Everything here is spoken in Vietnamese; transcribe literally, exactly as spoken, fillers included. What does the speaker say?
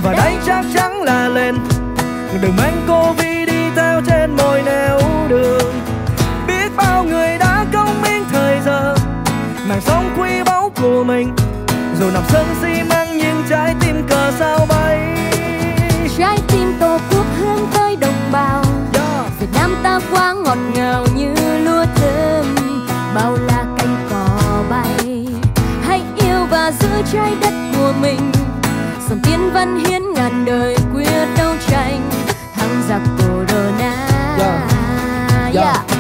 và đây chắc chắn là lên đừng mang Covid đi theo trên môi nẻo đường. Biết bao người đã công hiến thời giờ mạng sống quý báu của mình, dù nằm sân xi măng nhưng trái tim cờ sao bay. Trái tim tổ quốc hướng tới đồng bào, Yeah. Việt Nam ta quá ngọt ngào như lúa thơm, bao la cánh cò bay. Hãy yêu và giữ trái đất của mình, dòng tiên văn hiến ngàn đời quyết đấu tranh thắng giặc Corona. Yeah. Yeah. Yeah.